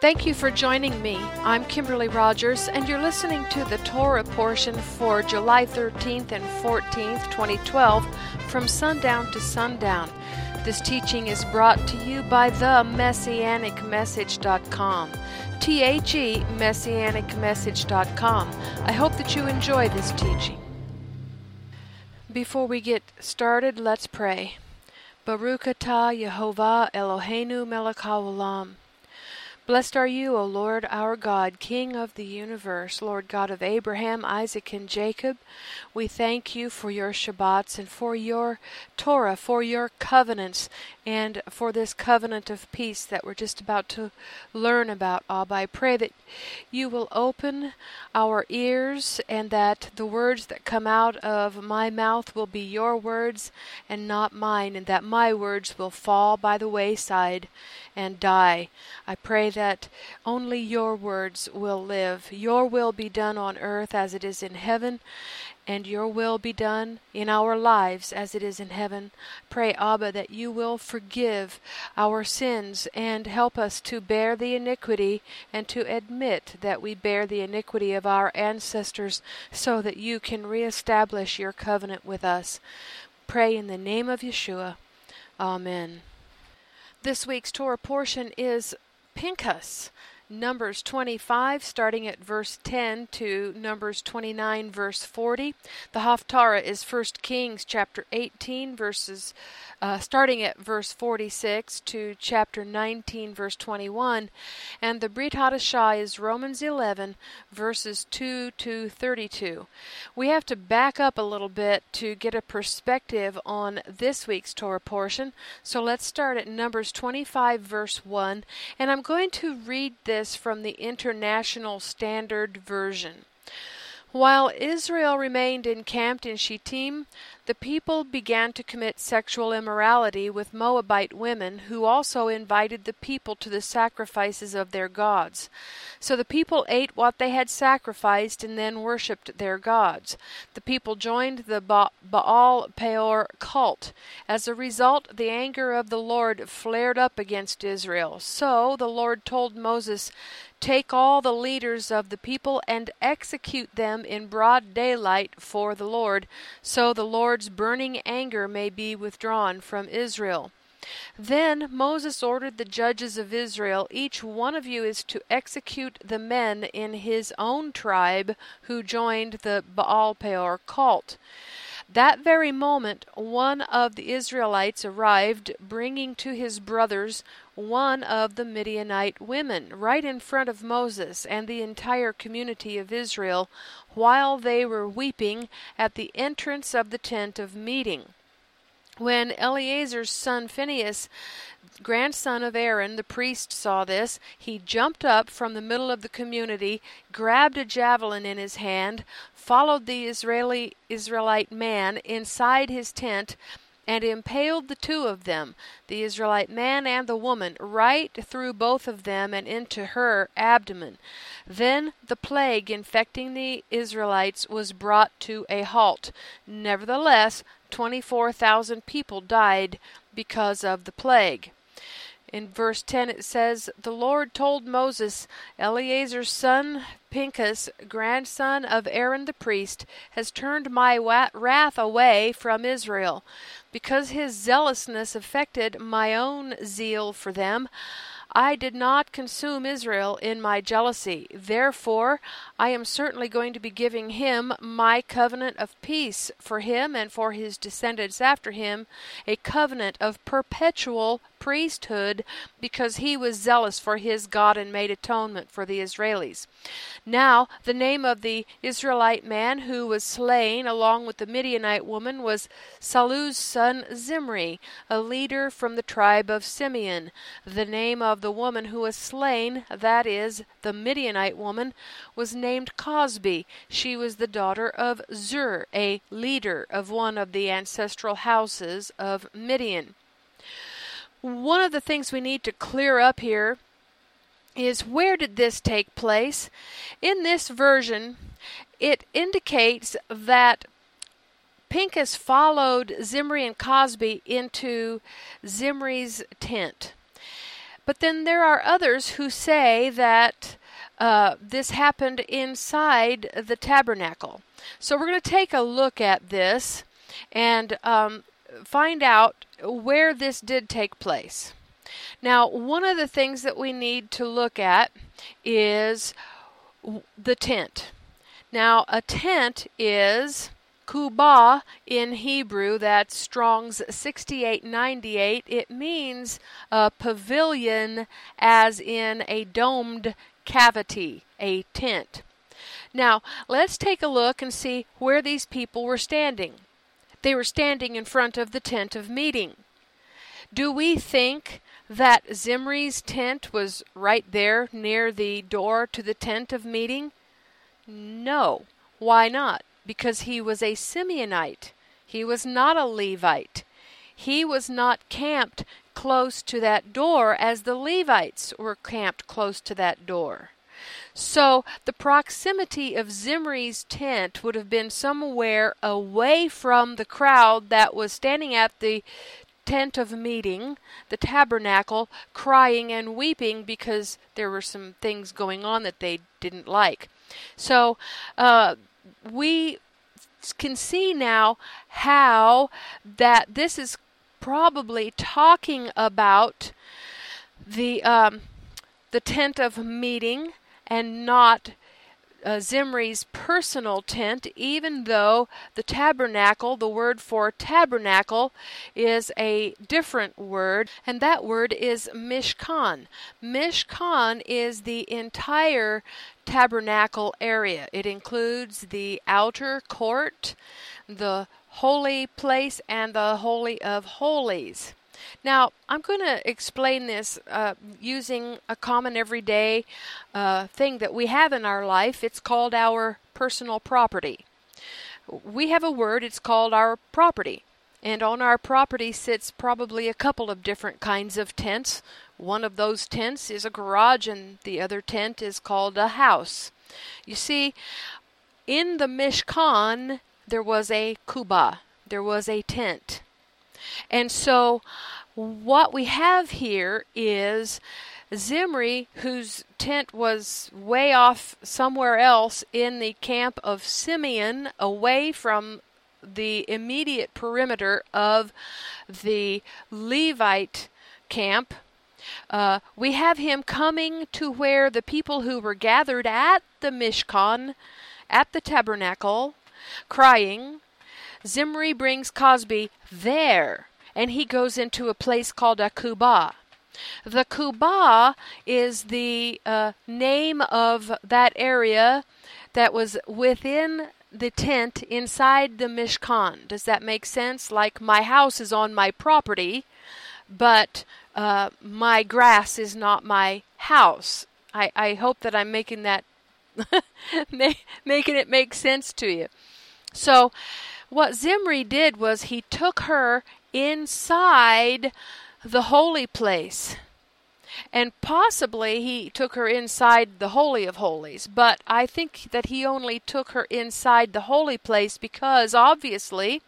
Thank you for joining me. I'm Kimberly Rogers, and you're listening to the Torah portion for July 13th and 14th, 2012, from sundown to sundown. This teaching is brought to you by themessianicmessage.com. THE messianicmessage.com. I hope that you enjoy this teaching. Before we get started, let's pray. Baruch atah Yehovah Eloheinu melech haolam. Blessed are you, O Lord, our God, King of the universe, Lord God of Abraham, Isaac, and Jacob. We thank you for your Shabbats and for your Torah, for your covenants, and for this covenant of peace that we're just about to learn about, Abba. I pray that you will open our ears and that the words that come out of my mouth will be your words and not mine, and that my words will fall by the wayside and die. I pray that only your words will live. Your will be done on earth as it is in heaven, and your will be done in our lives as it is in heaven. Pray, Abba, that you will forgive our sins and help us to bear the iniquity and to admit that we bear the iniquity of our ancestors so that you can reestablish your covenant with us. Pray in the name of Yeshua. Amen. This week's Torah portion is Pinchas, Numbers 25, starting at verse 10 to Numbers 29, verse 40. The Haftarah is 1 Kings chapter 18, starting at verse 46 to chapter 19, verse 21. And the Brit Hadashah is Romans 11, verses 2 to 32. We have to back up a little bit to get a perspective on this week's Torah portion. So let's start at Numbers 25, verse 1. And I'm going to read this from the International Standard Version. While Israel remained encamped in Shittim, the people began to commit sexual immorality with Moabite women, who also invited the people to the sacrifices of their gods. So the people ate what they had sacrificed and then worshipped their gods. The people joined the Baal Peor cult. As a result, the anger of the Lord flared up against Israel. So the Lord told Moses, "Take all the leaders of the people and execute them in broad daylight for the Lord, so the Lord's burning anger may be withdrawn from Israel." Then Moses ordered the judges of Israel, "Each one of you is to execute the men in his own tribe who joined the Baal Peor cult." That very moment, one of the Israelites arrived, bringing to his brothers one of the Midianite women, right in front of Moses and the entire community of Israel, while they were weeping at the entrance of the tent of meeting. When Eleazar's son Phinehas, grandson of Aaron, the priest, saw this, he jumped up from the middle of the community, grabbed a javelin in his hand, followed the Israelite man inside his tent, and impaled the two of them, the Israelite man and the woman, right through both of them and into her abdomen. Then the plague infecting the Israelites was brought to a halt. Nevertheless, 24,000 people died because of the plague. In verse 10 it says, "The Lord told Moses, Eleazar's son Pinchas, grandson of Aaron the priest, has turned my wrath away from Israel. Because his zealousness affected my own zeal for them, I did not consume Israel in my jealousy. Therefore, I am certainly going to be giving him my covenant of peace for him and for his descendants after him, a covenant of perpetual priesthood, because he was zealous for his God and made atonement for the Israelis." Now, the name of the Israelite man who was slain along with the Midianite woman was Salu's son Zimri, a leader from the tribe of Simeon. The name of the woman who was slain, that is, the Midianite woman, was named Cosbi. She was the daughter of Zur, a leader of one of the ancestral houses of Midian. One of the things we need to clear up here is, where did this take place? In this version, it indicates that Pinchas followed Zimri and Cosbi into Zimri's tent. But then there are others who say that this happened inside the tabernacle. So we're going to take a look at this and find out where this did take place. Now, one of the things that we need to look at is the tent. Now, a tent is kubah in Hebrew. That's Strong's 6898. It means a pavilion, as in a domed cavity, a tent. Now, let's take a look and see where these people were standing. They were standing in front of the tent of meeting. Do we think that Zimri's tent was right there near the door to the tent of meeting? No. Why not? Because he was a Simeonite. He was not a Levite. He was not camped close to that door as the Levites were camped close to that door. So the proximity of Zimri's tent would have been somewhere away from the crowd that was standing at the tent of meeting, the tabernacle, crying and weeping because there were some things going on that they didn't like. So we can see now how that this is probably talking about the tent of meeting and not Zimri's personal tent, even though the tabernacle, the word for tabernacle, is a different word, and that word is mishkan. Mishkan is the entire tabernacle area. It includes the outer court, the holy place, and the Holy of Holies. Now, I'm going to explain this using a common everyday thing that we have in our life. It's called our personal property. We have a word, it's called our property. And on our property sits probably a couple of different kinds of tents. One of those tents is a garage, and the other tent is called a house. You see, in the Mishkan, there was a kubah. There was a tent. And so what we have here is Zimri, whose tent was way off somewhere else in the camp of Simeon, away from the immediate perimeter of the Levite camp. We have him coming to where the people who were gathered at the Mishkan, at the tabernacle, crying. Zimri brings Cosby there, and he goes into a place called a kubah. The kubah is the name of that area that was within the tent inside the Mishkan. Does that make sense? Like my house is on my property, but my grass is not my house. I hope that I'm making that making it make sense to you. So what Zimri did was he took her inside the holy place. And possibly he took her inside the Holy of Holies. But I think that he only took her inside the holy place because obviously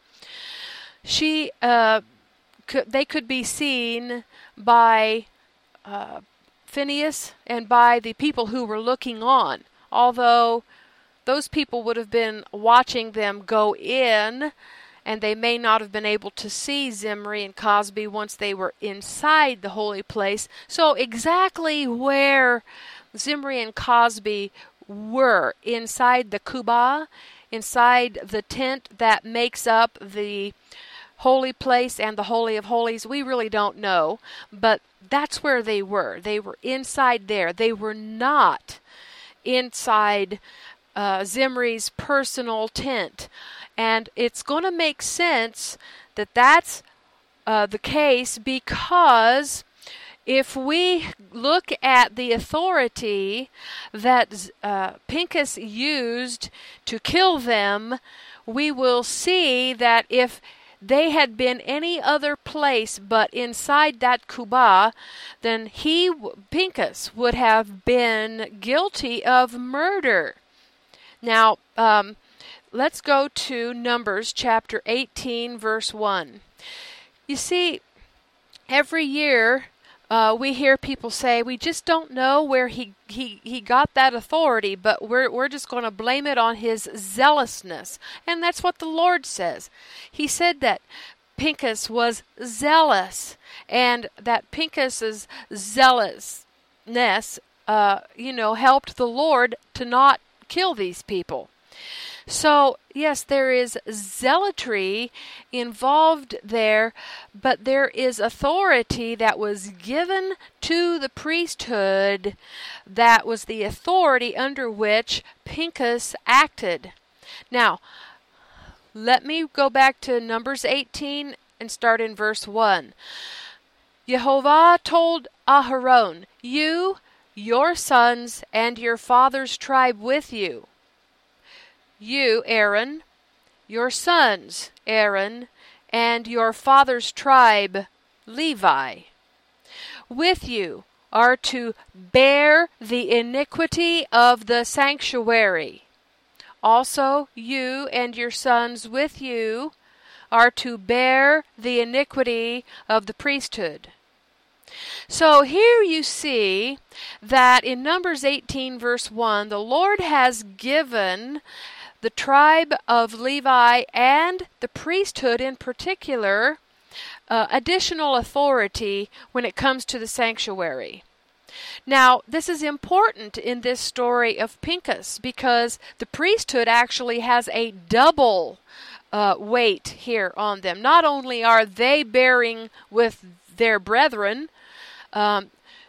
they could be seen by Phinehas and by the people who were looking on. Although those people would have been watching them go in, and they may not have been able to see Zimri and Cosby once they were inside the holy place. So exactly where Zimri and Cosby were, inside the kubah, inside the tent that makes up the holy place and the Holy of Holies, we really don't know. But that's where they were. They were inside there. They were not inside Zimri's personal tent. And it's going to make sense that that's the case, because if we look at the authority that Pinchas used to kill them, we will see that if they had been any other place but inside that kubah, then Pinchas, would have been guilty of murder. Now, let's go to Numbers chapter 18, verse 1. You see, every year We hear people say, we just don't know where he got that authority, but we're just going to blame it on his zealousness. And that's what the Lord says. He said that Pinchas was zealous, and that Pinchas's zealousness, helped the Lord to not kill these people. So, yes, there is zealotry involved there, but there is authority that was given to the priesthood that was the authority under which Pinchas acted. Now, let me go back to Numbers 18 and start in verse 1. Jehovah told Aharon, you, your sons, and your father's tribe with you. You, Aaron, your sons, Aaron, and your father's tribe, Levi, with you are to bear the iniquity of the sanctuary. Also, you and your sons with you are to bear the iniquity of the priesthood. So here you see that in Numbers 18 verse 1, the Lord has given the tribe of Levi and the priesthood in particular additional authority when it comes to the sanctuary. Now, this is important in this story of Pinchas because the priesthood actually has a double weight here on them. Not only are they bearing with their brethren, in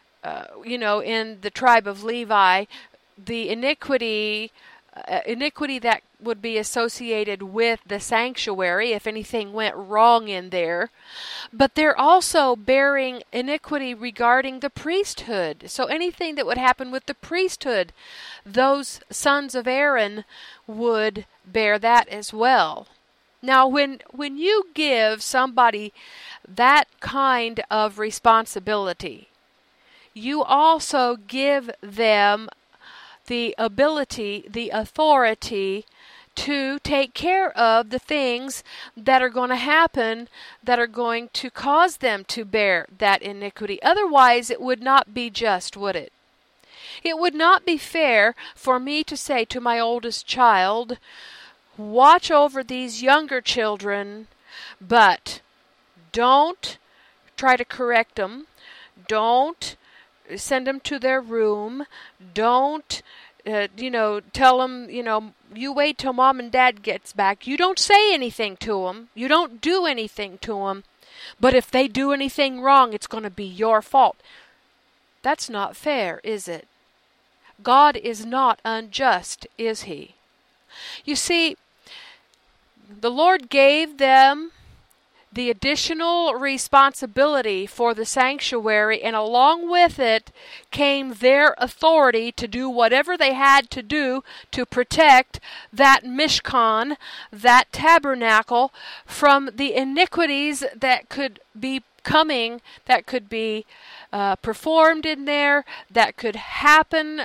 the tribe of Levi, the iniquity that would be associated with the sanctuary if anything went wrong in there, but they're also bearing iniquity regarding the priesthood. So anything that would happen with the priesthood, those sons of Aaron would bear that as well. Now, when you give somebody that kind of responsibility, you also give them the ability, the authority to take care of the things that are going to happen that are going to cause them to bear that iniquity. Otherwise, it would not be just, would it? It would not be fair for me to say to my oldest child, watch over these younger children, but don't try to correct them. Don't send them to their room. Don't, tell them, you wait till mom and dad gets back. You don't say anything to them. You don't do anything to them. But if they do anything wrong, it's going to be your fault. That's not fair, is it? God is not unjust, is he? You see, the Lord gave them the additional responsibility for the sanctuary, and along with it came their authority to do whatever they had to do to protect that Mishkan, that tabernacle, from the iniquities that could be coming, that could be performed in there, that could happen,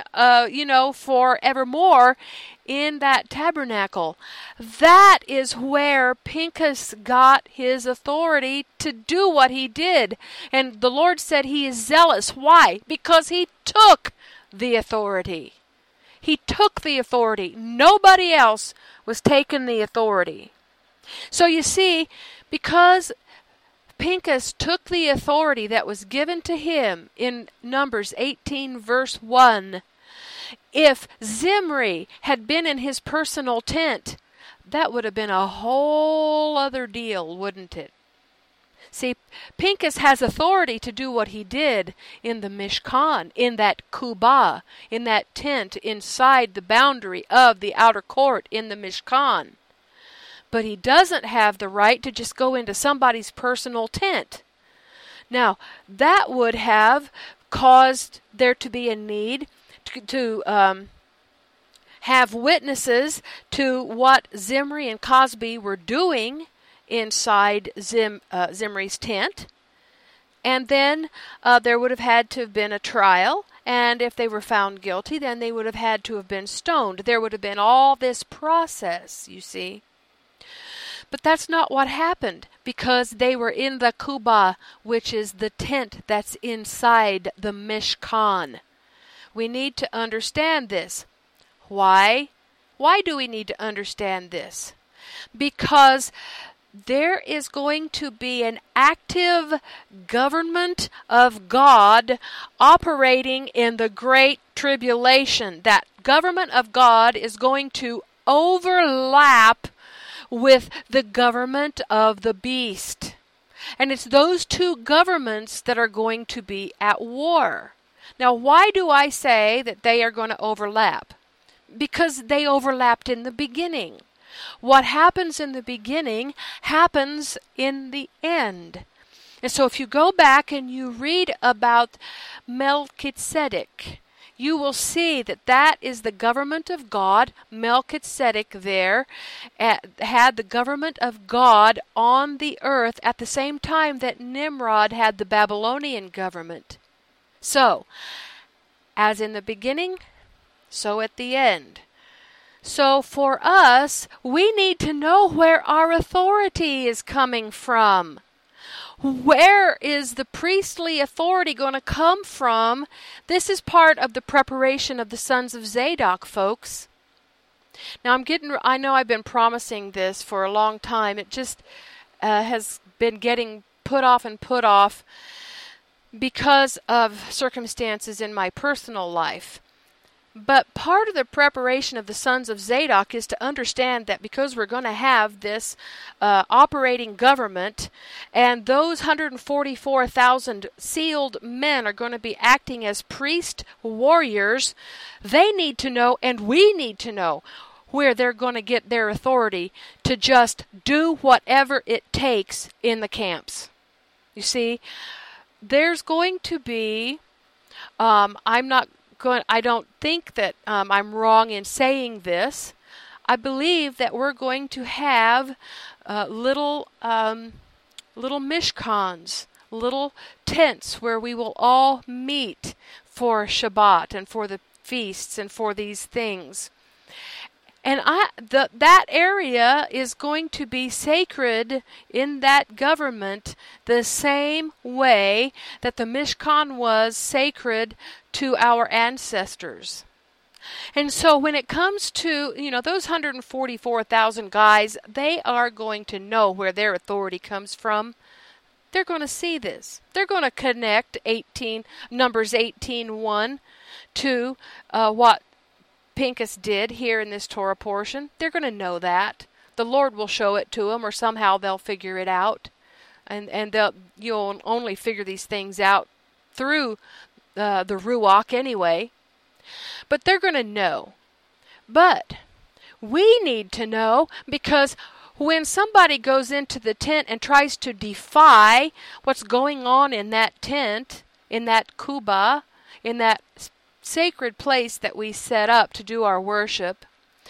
forevermore in that tabernacle. That is where Pinchas got his authority to do what he did. And the Lord said he is zealous. Why? Because he took the authority. He took the authority. Nobody else was taking the authority. So you see, because Pinchas took the authority that was given to him in Numbers 18 verse 1, if Zimri had been in his personal tent, that would have been a whole other deal, wouldn't it? See, Pinchas has authority to do what he did in the Mishkan, in that kubah, in that tent inside the boundary of the outer court in the Mishkan. But he doesn't have the right to just go into somebody's personal tent. Now, that would have caused there to be a need to have witnesses to what Zimri and Cosby were doing inside Zimri's tent. And then there would have had to have been a trial. And if they were found guilty, then they would have had to have been stoned. There would have been all this process, you see. But that's not what happened. because they were in the Kubah, which is the tent that's inside the Mishkan. We need to understand this. Why? Why do we need to understand this? Because there is going to be an active government of God operating in the Great Tribulation. That government of God is going to overlap with the government of the beast. And it's those two governments that are going to be at war. Now, why do I say that they are going to overlap? Because they overlapped in the beginning. What happens in the beginning happens in the end. And so if you go back and you read about Melchizedek, you will see that that is the government of God. Melchizedek there had the government of God on the earth at the same time that Nimrod had the Babylonian government. So, as in the beginning, so at the end. So for us, we need to know where our authority is coming from. Where is the priestly authority going to come from? This is part of the preparation of the sons of Zadok, folks. Now I know I've been promising this for a long time. It just has been getting put off because of circumstances in my personal life. But part of the preparation of the sons of Zadok is to understand that because we're going to have this operating government, and those 144,000 sealed men are going to be acting as priest warriors, they need to know, and we need to know, where they're going to get their authority to just do whatever it takes in the camps. You see, there's going to be, I don't think that I'm wrong in saying this. I believe that we're going to have little mishkans, little tents where we will all meet for Shabbat and for the feasts and for these things. And that area is going to be sacred in that government the same way that the Mishkan was sacred to our ancestors. And so when it comes to, those 144,000 guys, they are going to know where their authority comes from. They're going to see this. They're going to connect Numbers 18:1 to what Pincus did here in this Torah portion. They're going to know that. The Lord will show it to them, or somehow they'll figure it out. And you'll only figure these things out through the Ruach anyway. But they're going to know. But we need to know, because when somebody goes into the tent and tries to defy what's going on in that tent, in that kubah, in that sacred place that we set up to do our worship,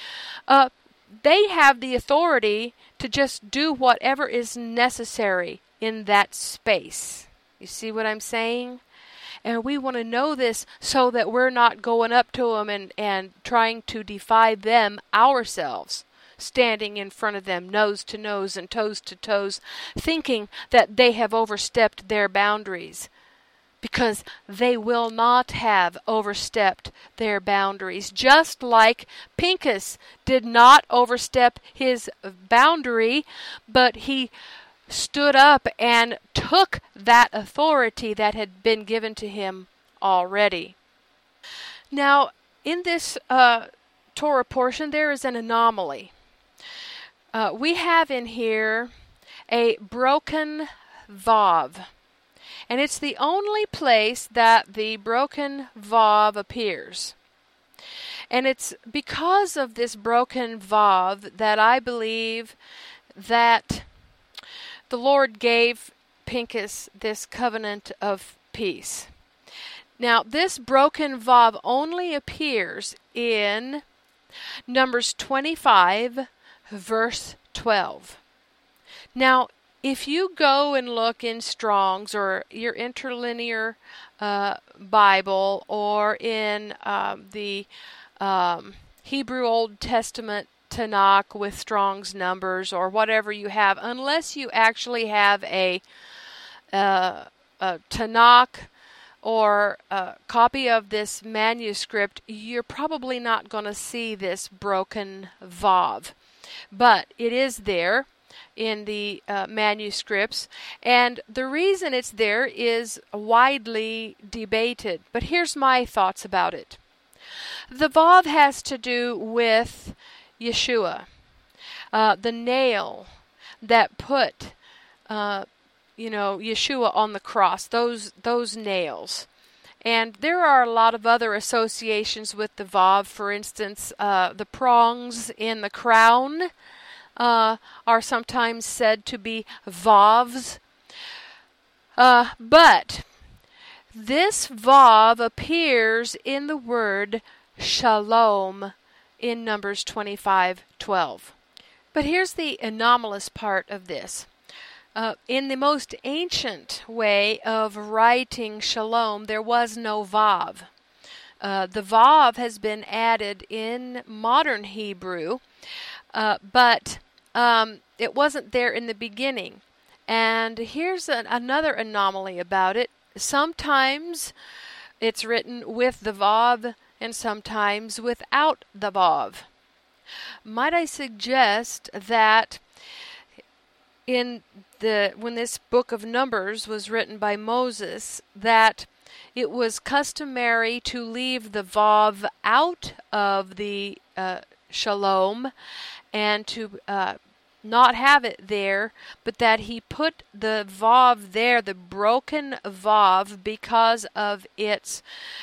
they have the authority to just do whatever is necessary in that space. You see what I'm saying? And we want to know this so that we're not going up to them and trying to defy them ourselves, standing in front of them nose to nose and toes to toes, thinking that they have overstepped their boundaries. Because they will not have overstepped their boundaries. Just like Pincus did not overstep his boundary, but he stood up and took that authority that had been given to him already. Now, in this Torah portion, there is an anomaly. We have in here a broken vav. And it's the only place that the broken vav appears. And it's because of this broken vav that I believe that the Lord gave Pincus this covenant of peace. Now, this broken vav only appears in Numbers 25, verse 12. Now, if you go and look in Strong's or your interlinear Bible or in the Hebrew Old Testament Tanakh with Strong's numbers or whatever you have, unless you actually have a Tanakh or a copy of this manuscript, you're probably not going to see this broken vav. But it is there in the manuscripts, and the reason it's there is widely debated. But here's my thoughts about it. The vav has to do with Yeshua, the nail that put Yeshua on the cross, those nails. And there are a lot of other associations with the vav. For instance, the prongs in the crown are sometimes said to be vavs. But this vav appears in the word shalom in Numbers 25:12. But here's the anomalous part of this. In the most ancient way of writing shalom, there was no vav. The vav has been added in modern Hebrew, but it wasn't there in the beginning. And here's another anomaly about it. Sometimes it's written with the vav and sometimes without the vav. Might I suggest that when this book of Numbers was written by Moses, that it was customary to leave the vav out of the shalom and to not have it there, but that he put the vav there, the broken vav, because of its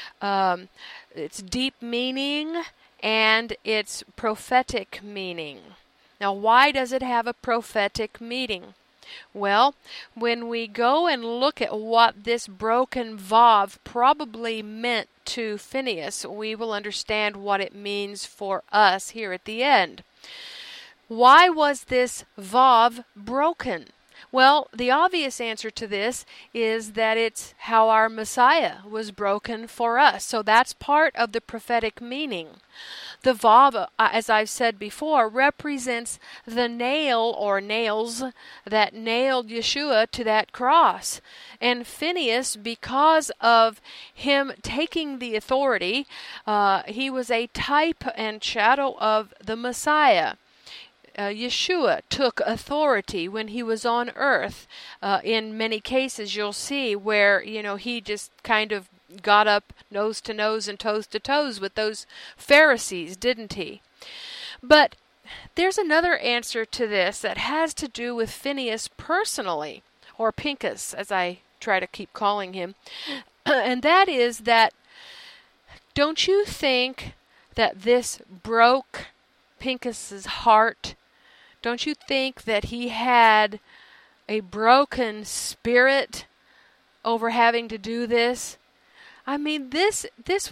deep meaning and its prophetic meaning. Now, why does it have a prophetic meaning? Well, when we go and look at what this broken vav probably meant to Phinehas, we will understand what it means for us here at the end. Why was this vav broken? Well, the obvious answer to this is that it's how our Messiah was broken for us. So that's part of the prophetic meaning. The vav, as I've said before, represents the nail or nails that nailed Yeshua to that cross. And Phinehas, because of him taking the authority, he was a type and shadow of the Messiah. Yeshua took authority when he was on earth. In many cases, you'll see where, he just kind of got up nose to nose and toes to toes with those Pharisees, didn't he? But there's another answer to this that has to do with Phinehas personally, or Pinchas, as I try to keep calling him. And that is that, don't you think that this broke Pinchas's heart? Don't you think that he had a broken spirit over having to do this? I mean, this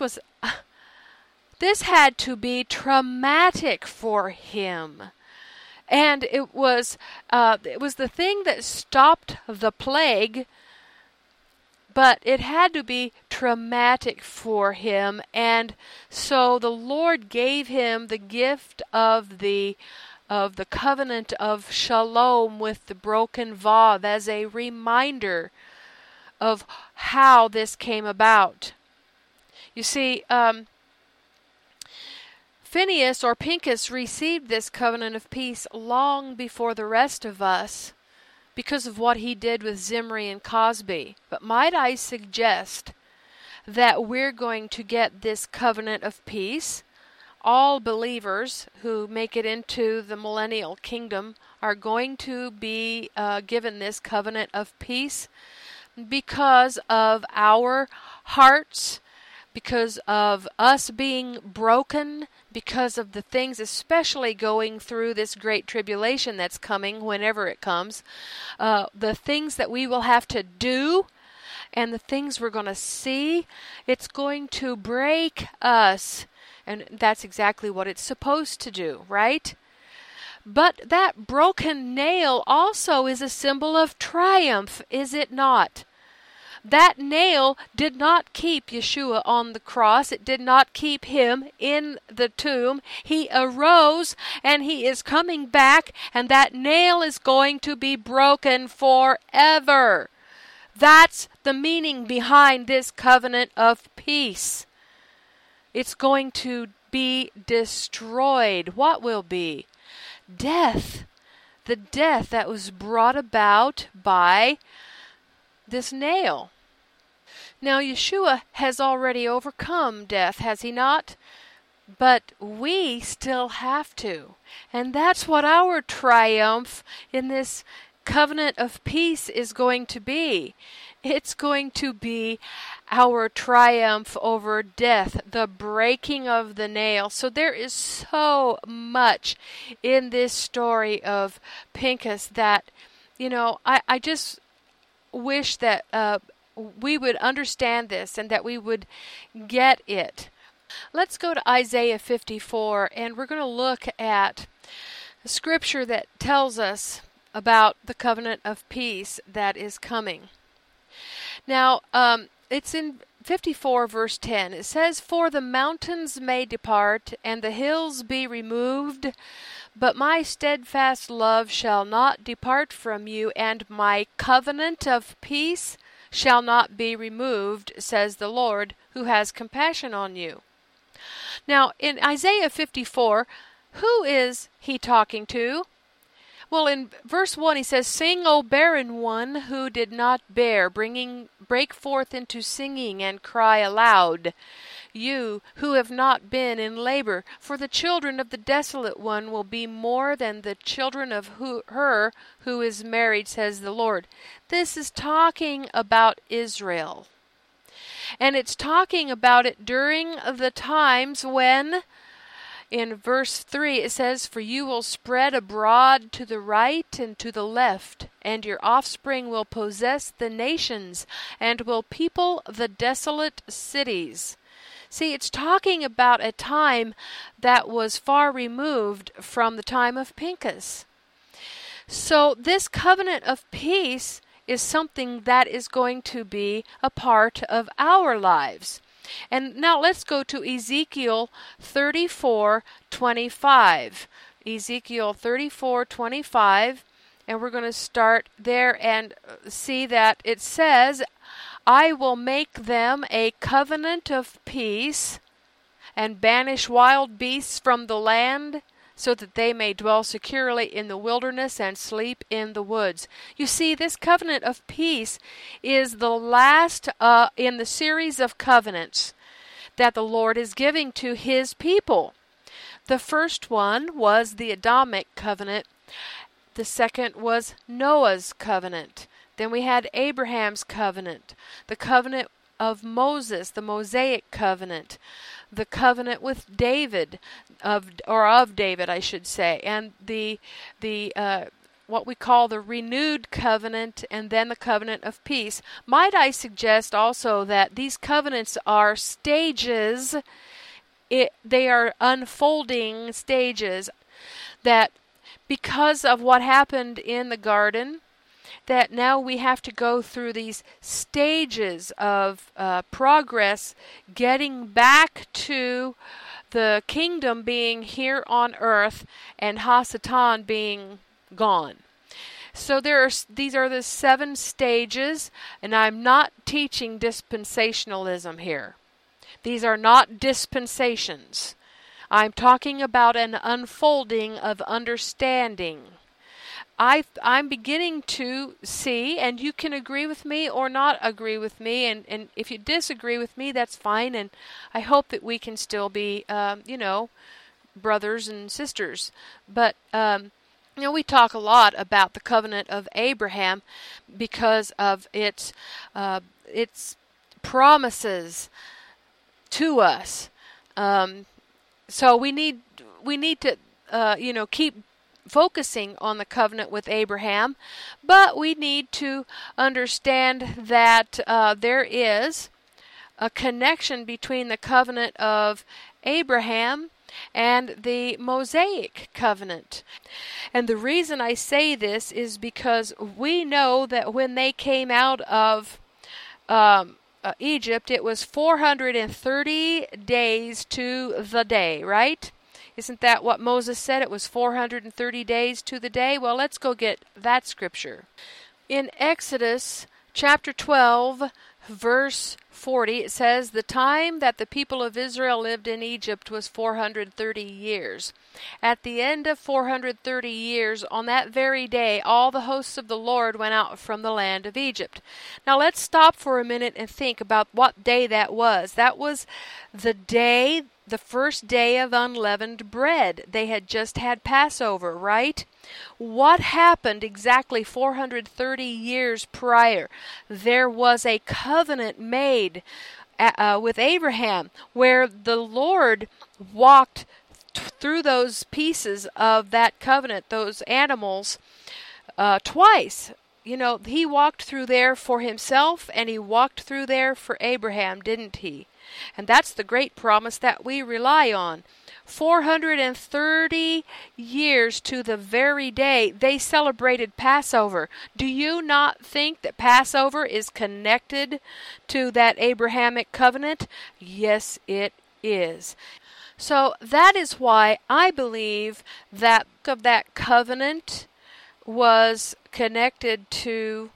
had to be traumatic for him. And it was the thing that stopped the plague, but it had to be traumatic for him. And so the Lord gave him the gift of the covenant of shalom with the broken vav as a reminder of how this came about. You see, Phinehas or Pinchas received this covenant of peace long before the rest of us because of what he did with Zimri and Cosby. But might I suggest that we're going to get this covenant of peace? All believers who make it into the millennial kingdom are going to be given this covenant of peace because of our hearts, because of us being broken, because of the things, especially going through this great tribulation that's coming whenever it comes, the things that we will have to do and the things we're going to see. It's going to break us. And that's exactly what it's supposed to do, right? But that broken nail also is a symbol of triumph, is it not? that nail did not keep Yeshua on the cross. It did not keep him in the tomb. He arose and he is coming back, and that nail is going to be broken forever. That's the meaning behind this covenant of peace. It's going to be destroyed. What will be? Death. The death that was brought about by this nail. Now, Yeshua has already overcome death, has he not? But we still have to. And that's what our triumph in this covenant of peace is going to be. It's going to be our triumph over death, the breaking of the nail. So there is so much in this story of Pinchas that, I just wish that we would understand this and that we would get it. Let's go to Isaiah 54, and we're going to look at a scripture that tells us about the covenant of peace that is coming. Now, it's in 54 verse 10. It says, "For the mountains may depart, and the hills be removed, but my steadfast love shall not depart from you, and my covenant of peace shall not be removed, says the Lord, who has compassion on you." Now, in Isaiah 54, who is he talking to? Well, in verse 1 he says, "Sing, O barren one who did not bear, break forth into singing and cry aloud, you who have not been in labor, for the children of the desolate one will be more than the children of her who is married, says the Lord." This is talking about Israel. And it's talking about it during the times when, in verse 3, it says, "For you will spread abroad to the right and to the left, and your offspring will possess the nations, and will people the desolate cities." See, it's talking about a time that was far removed from the time of Pinchas. So this covenant of peace is something that is going to be a part of our lives. And now let's go to Ezekiel 34:25. Ezekiel 34:25, and we're going to start there and see that it says, "I will make them a covenant of peace, and banish wild beasts from the land, so that they may dwell securely in the wilderness and sleep in the woods." You see, this covenant of peace is the last in the series of covenants that the Lord is giving to his people. The first one was the Adamic covenant. The second was Noah's covenant. Then we had Abraham's covenant, the covenant of Moses, the Mosaic covenant, the covenant with David, of David, I should say, and the what we call the renewed covenant, and then the covenant of peace. Might I suggest also that these covenants are stages. They are unfolding stages, that because of what happened in the garden, that now we have to go through these stages of progress, getting back to the kingdom being here on earth and Hasatan being gone. So these are the 7 stages, and I'm not teaching dispensationalism here. These are not dispensations. I'm talking about an unfolding of understanding. I'm beginning to see, and you can agree with me or not agree with me, and if you disagree with me, that's fine, and I hope that we can still be, brothers and sisters. But, we talk a lot about the covenant of Abraham because of its promises to us. So we need to, keep focusing on the covenant with Abraham, but we need to understand that there is a connection between the covenant of Abraham and the Mosaic covenant. And the reason I say this is because we know that when they came out of Egypt, it was 430 days to the day, right? Isn't that what Moses said? It was 430 days to the day? Well, let's go get that scripture. In Exodus chapter 12, verse 40, it says, "The time that the people of Israel lived in Egypt was 430 years. At the end of 430 years, on that very day, all the hosts of the Lord went out from the land of Egypt." Now let's stop for a minute and think about what day that was. That was the first day of unleavened bread. They had just had Passover, right? What happened exactly 430 years prior? There was a covenant made with Abraham where the Lord walked through those pieces of that covenant, those animals, twice. You know, he walked through there for himself and he walked through there for Abraham, didn't he? And that's the great promise that we rely on. 430 years to the very day they celebrated Passover. Do you not think that Passover is connected to that Abrahamic covenant? Yes, it is. So that is why I believe that covenant was connected to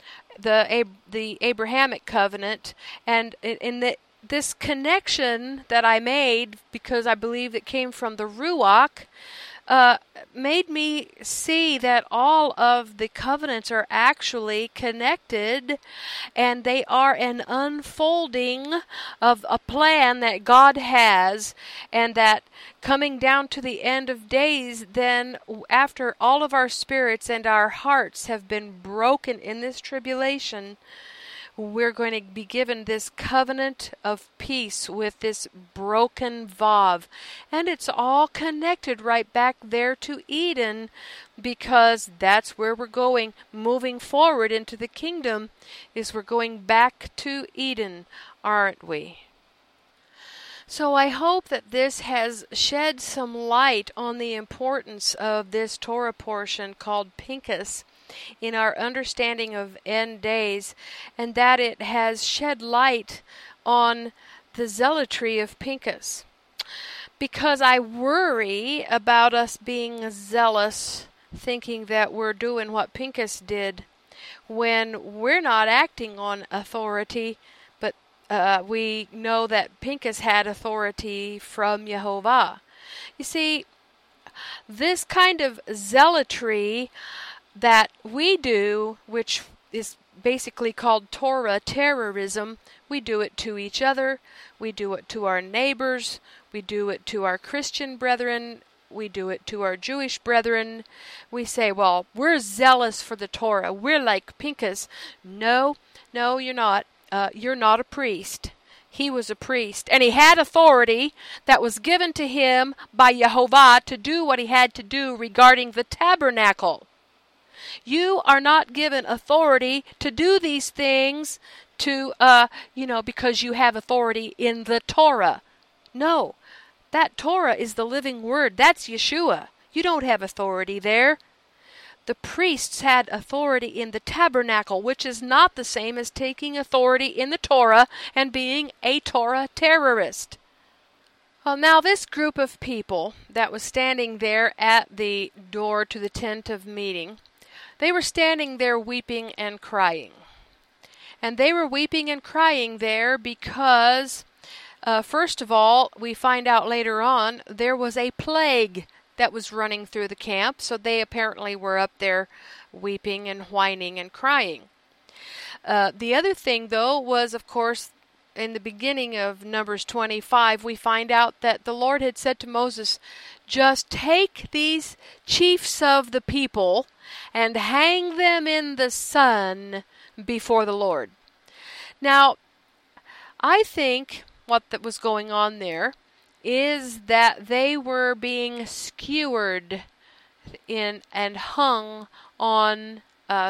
the Abrahamic covenant, and this connection that I made, because I believe it came from the Ruach, made me see that all of the covenants are actually connected, and they are an unfolding of a plan that God has, and that coming down to the end of days, then after all of our spirits and our hearts have been broken in this tribulation, we're going to be given this covenant of peace with this broken Vav. And it's all connected right back there to Eden, because that's where we're going. Moving forward into the kingdom is we're going back to Eden, aren't we? So I hope that this has shed some light on the importance of this Torah portion called Pinchas in our understanding of end days, and that it has shed light on the zealotry of Pinchas. Because I worry about us being zealous, thinking that we're doing what Pinchas did, when we're not acting on authority, but we know that Pinchas had authority from Yehovah. You see, this kind of zealotry that we do, which is basically called Torah terrorism, we do it to each other, we do it to our neighbors, we do it to our Christian brethren, we do it to our Jewish brethren. We say, well, we're zealous for the Torah, we're like Pinchas. No, you're not. You're not a priest. He was a priest, and he had authority that was given to him by Yehovah to do what he had to do regarding the tabernacle. You are not given authority to do these things because you have authority in the Torah. No, that Torah is the living word. That's Yeshua. You don't have authority there. The priests had authority in the tabernacle, which is not the same as taking authority in the Torah and being a Torah terrorist. Well, now this group of people that was standing there at the door to the tent of meeting, they were standing there weeping and crying. And they were weeping and crying there because, first of all, we find out later on, there was a plague that was running through the camp, so they apparently were up there weeping and whining and crying. The other thing, though, was, of course, in the beginning of Numbers 25, we find out that the Lord had said to Moses, just take these chiefs of the people and hang them in the sun before the Lord. Now, I think what that was going on there is that they were being skewered in and hung on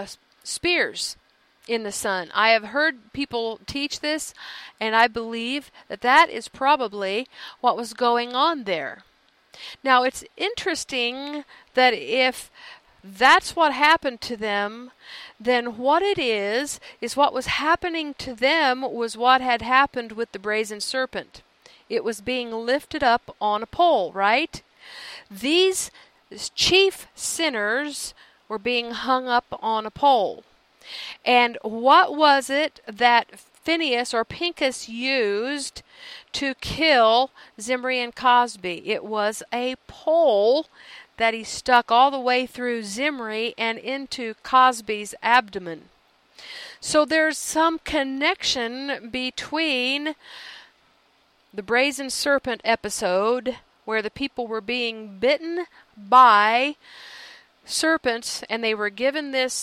spears in the sun. I have heard people teach this, and I believe that that is probably what was going on there. Now, it's interesting that if that's what happened to them, then what it is what was happening to them was what had happened with the brazen serpent. It was being lifted up on a pole, right? These chief sinners were being hung up on a pole. And what was it that Phineas or Pincus used to kill Zimri and Cosby? It was a pole that he stuck all the way through Zimri and into Cosby's abdomen. So there's some connection between the brazen serpent episode, where the people were being bitten by serpents, and they were given this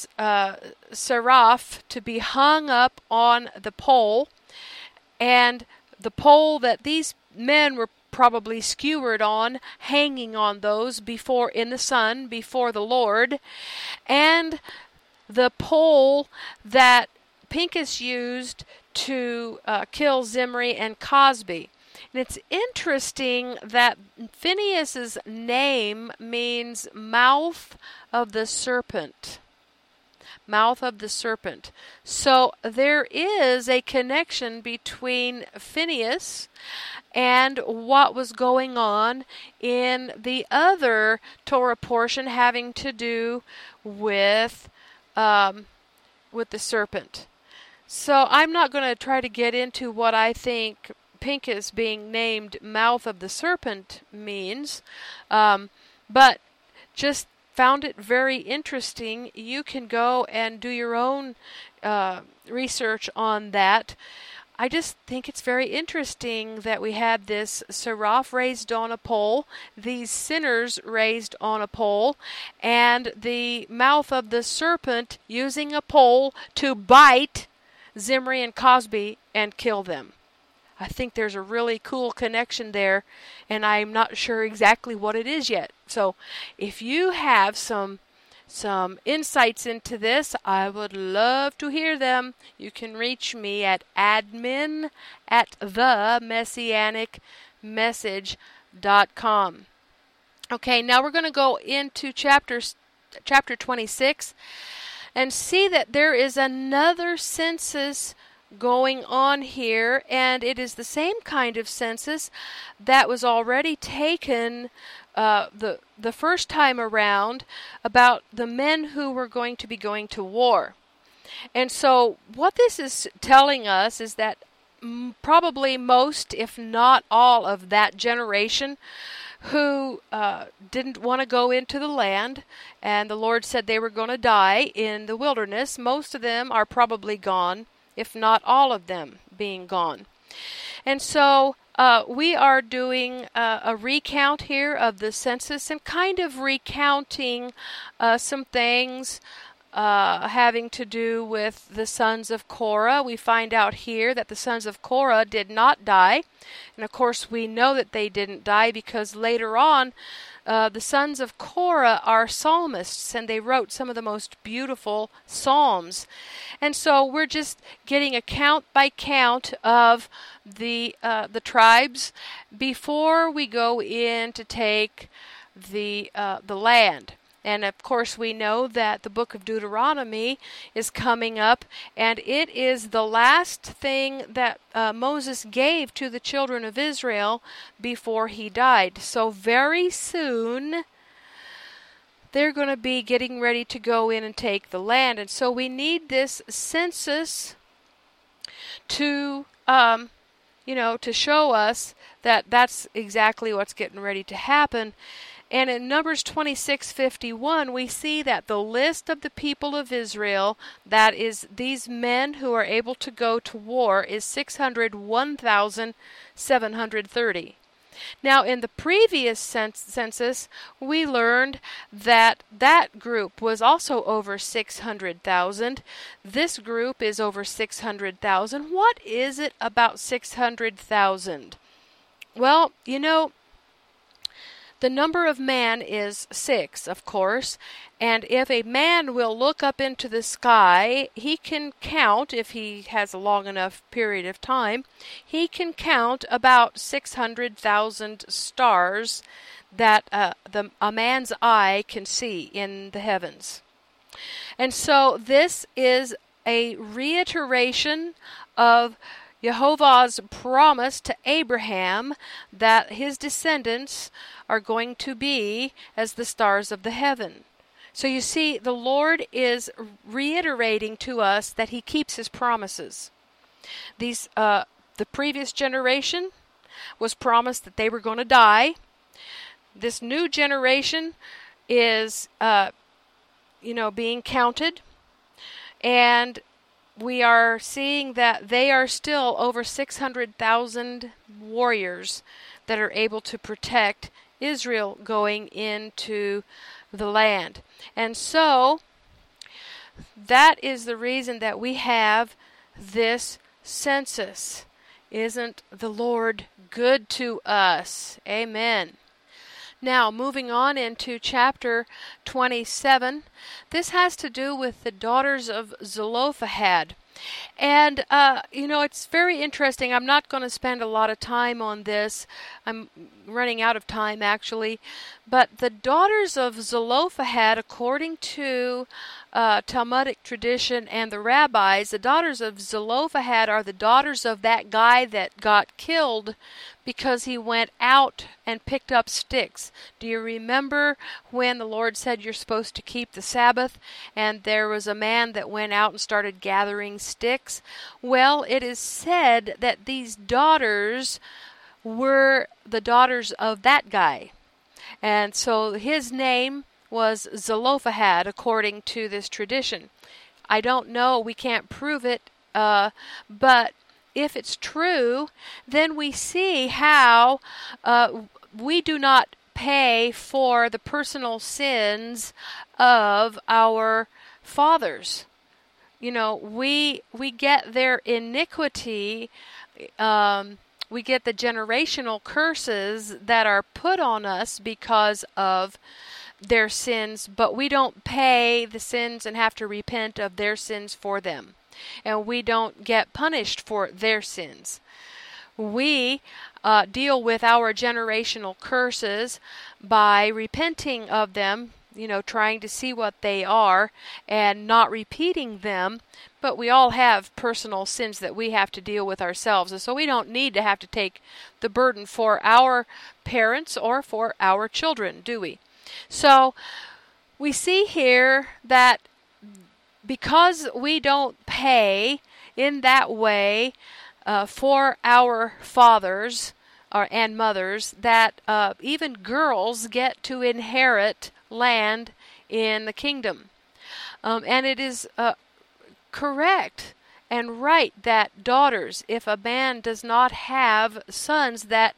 seraph to be hung up on the pole, and the pole that these men were probably skewered on, hanging on those before in the sun before the Lord, and the pole that Pincus used to kill Zimri and Cosby. And it's interesting that Phineas's name means mouth of the serpent. Mouth of the serpent. So there is a connection between Phineas and what was going on in the other Torah portion having to do with the serpent. So I'm not going to try to get into what I think Pincus being named mouth of the serpent means, but just found it very interesting. You can go and do your own research on that. I just think it's very interesting that we had this seraph raised on a pole, these sinners raised on a pole, and the mouth of the serpent using a pole to bite Zimri and Cosby and kill them. I think there's a really cool connection there, and I'm not sure exactly what it is yet. So if you have some insights into this, I would love to hear them. You can reach me at admin@themessianicmessage.com. Okay, now we're going to go into chapter 26 and see that there is another census going on here, and it is the same kind of census that was already taken the first time around about the men who were going to be going to war. And so what this is telling us is that probably most, if not all, of that generation who didn't want to go into the land, and the Lord said they were going to die in the wilderness, most of them are probably gone, if not all of them being gone. And so we are doing a recount here of the census and kind of recounting some things having to do with the sons of Korah. We find out here that the sons of Korah did not die. And of course we know that they didn't die because later on the sons of Korah are psalmists, and they wrote some of the most beautiful psalms. And so we're just getting a count by count of the tribes before we go in to take the land. And of course we know that the book of Deuteronomy is coming up, and it is the last thing that Moses gave to the children of Israel before he died. So very soon they're going to be getting ready to go in and take the land. And so we need this census to to show us that that's exactly what's getting ready to happen. And in Numbers 26:51, we see that the list of the people of Israel, that is these men who are able to go to war, is 601,730. Now, in the previous census, we learned that that group was also over 600,000. This group is over 600,000. What is it about 600,000? Well, the number of man is 6, of course, and if a man will look up into the sky, he can count, if he has a long enough period of time, he can count about 600,000 stars that a man's eye can see in the heavens. And so this is a reiteration of Jehovah's promise to Abraham that his descendants are going to be as the stars of the heaven. So you see, the Lord is reiterating to us that he keeps his promises. The previous generation was promised that they were going to die. This new generation is, being counted. And we are seeing that they are still over 600,000 warriors that are able to protect Israel going into the land. And so that is the reason that we have this census. Isn't the Lord good to us? Amen. Now, moving on into chapter 27, this has to do with the daughters of Zelophehad. And, it's very interesting. I'm not going to spend a lot of time on this. I'm running out of time, actually. But the daughters of Zelophehad, according to Talmudic tradition and the rabbis, the daughters of Zelophehad are the daughters of that guy that got killed because he went out and picked up sticks. Do you remember when the Lord said you're supposed to keep the Sabbath, and there was a man that went out and started gathering sticks? Well, it is said that these daughters were the daughters of that guy. And so his name was Zelophehad, according to this tradition. I don't know, we can't prove it, but if it's true, then we see how we do not pay for the personal sins of our fathers. We get their iniquity, we get the generational curses that are put on us because of their sins, but we don't pay the sins and have to repent of their sins for them. And we don't get punished for their sins. We deal with our generational curses by repenting of them, trying to see what they are and not repeating them. But we all have personal sins that we have to deal with ourselves. And so we don't need to have to take the burden for our parents or for our children, do we? So we see here that because we don't pay in that way for our fathers and mothers, that even girls get to inherit land in the kingdom. And it is correct and right that daughters, if a man does not have sons, that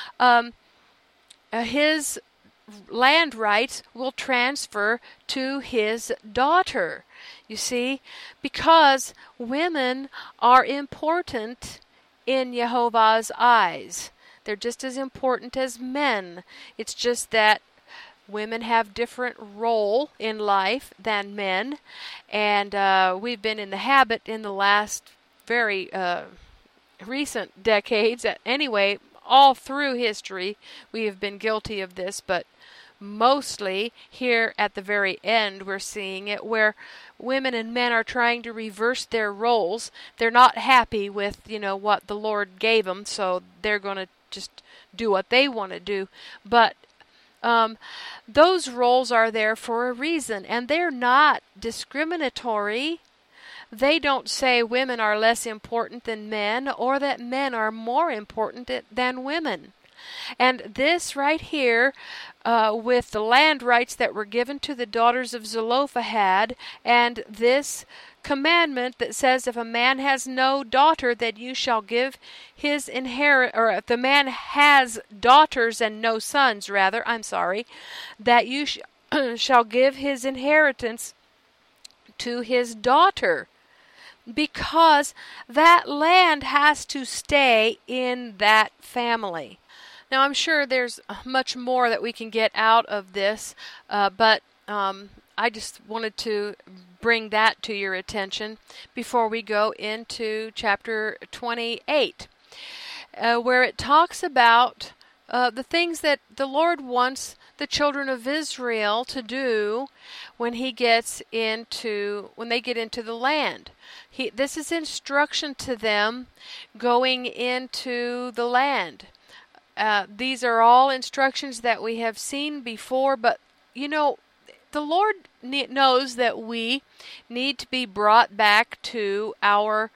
his land rights will transfer to his daughter. You see, because women are important in Jehovah's eyes. They're just as important as men. It's just that women have different role in life than men. And we've been in the habit in the last very recent decades, anyway, all through history, we have been guilty of this, but mostly here at the very end we're seeing it where women and men are trying to reverse their roles. They're not happy with, what the Lord gave them, so they're going to just do what they want to do. But those roles are there for a reason, and they're not discriminatory. They don't say women are less important than men or that men are more important than women. And this right here, with the land rights that were given to the daughters of Zelophehad, and this commandment that says if a man has no daughter, that you shall give his or if the man has daughters and no sons, that you shall give his inheritance to his daughter, because that land has to stay in that family. Now, I'm sure there's much more that we can get out of this, but I just wanted to bring that to your attention before we go into chapter 28, where it talks about the things that the Lord wants the children of Israel to do when they get into the land. This is instruction to them going into the land. These are all instructions that we have seen before, but the Lord knows that we need to be brought back to our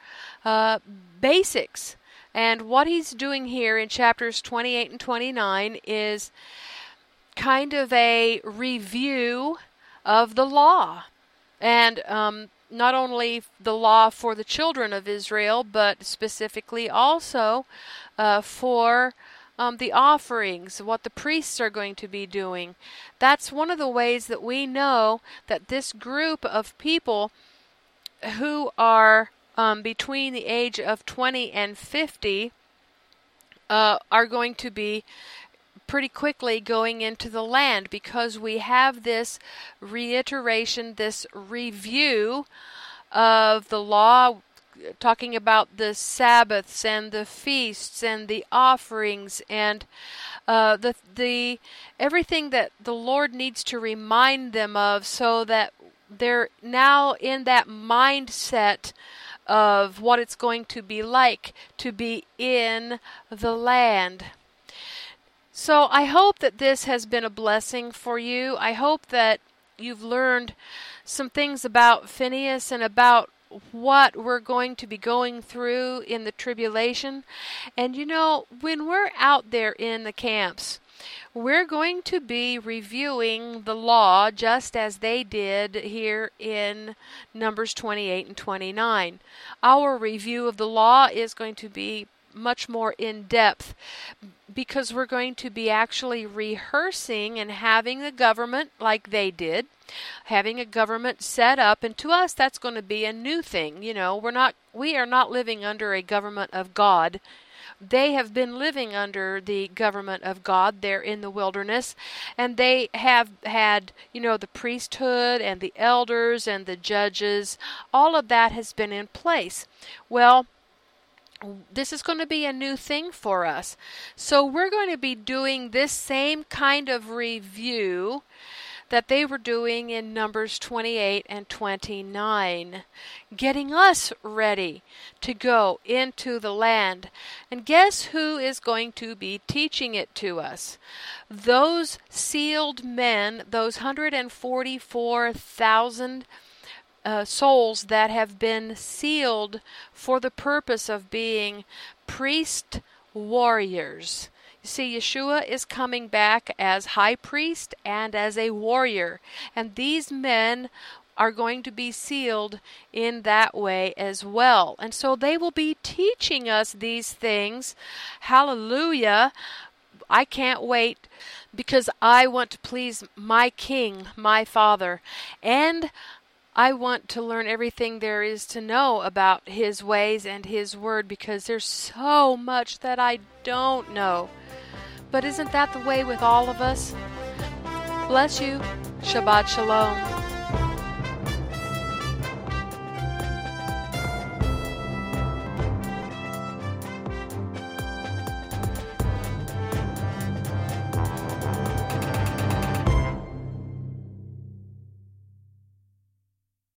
basics. And what he's doing here in chapters 28 and 29 is kind of a review of the law. And not only the law for the children of Israel, but specifically also for the offerings, what the priests are going to be doing. That's one of the ways that we know that this group of people who are between the age of 20 and 50 are going to be pretty quickly going into the land, because we have this reiteration, this review of the law, talking about the Sabbaths and the feasts and the offerings and the everything that the Lord needs to remind them of, so that they're now in that mindset of what it's going to be like to be in the land. So I hope that this has been a blessing for you. I hope that you've learned some things about Phineas and about what we're going to be going through in the tribulation. And when we're out there in the camps, we're going to be reviewing the law just as they did here in Numbers 28 and 29. Our review of the law is going to be much more in depth, because we're going to be actually rehearsing and having the government like they did, having a government set up. And to us, that's going to be a new thing. We are not living under a government of God. They have been living under the government of God there in the wilderness, and they have had, the priesthood and the elders and the judges. All of that has been in place. Well, this is going to be a new thing for us. So we're going to be doing this same kind of review that they were doing in Numbers 28 and 29, getting us ready to go into the land. And guess who is going to be teaching it to us? Those sealed men, those 144,000 souls that have been sealed for the purpose of being priest warriors. You see, Yeshua is coming back as high priest and as a warrior, and these men are going to be sealed in that way as well. And so they will be teaching us these things. Hallelujah! I can't wait, because I want to please my King, my Father, and I want to learn everything there is to know about His ways and His Word, because there's so much that I don't know. But isn't that the way with all of us? Bless you. Shabbat Shalom.